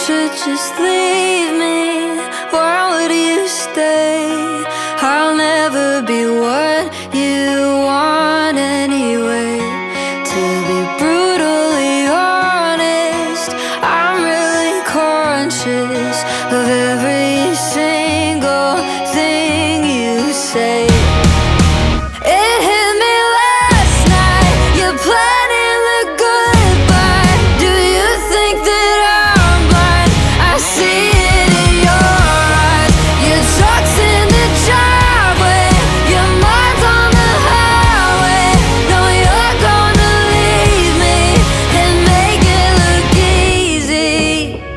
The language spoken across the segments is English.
should just leave me. Why would you stay? I'll never be what you want anyway. To be brutally honest, I'm really conscious of every single thing you say. It hit me last night, you're planning the goodbye. Do you think that I'm blind? I see it in your eyes. Your truck's in the driveway, your mind's on the highway. No, you're gonna leave me and make it look easy.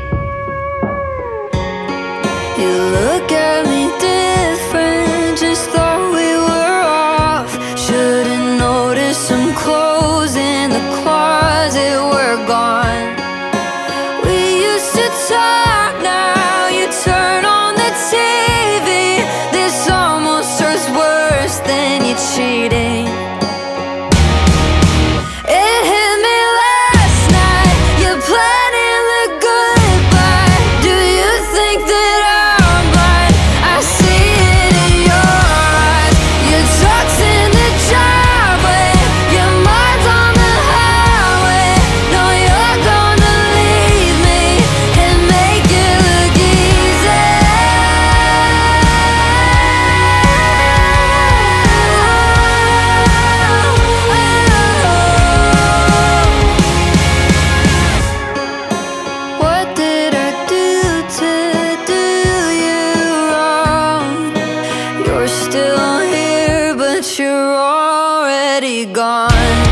You look at me different, just thought we were off. Should've noticed some clothes in the closet were gone. We used to talk, now you turn on the TV. This almost hurts worse than you cheating. It hit me last night, you're planning the goodbye. Do you think that I'm blind? I see it in your eyes. Your truck's in the driveway, your mind's on the highway. No, you're gonna leave me and make it look easy. What did I do to do you wrong? You're still here, but you're already gone.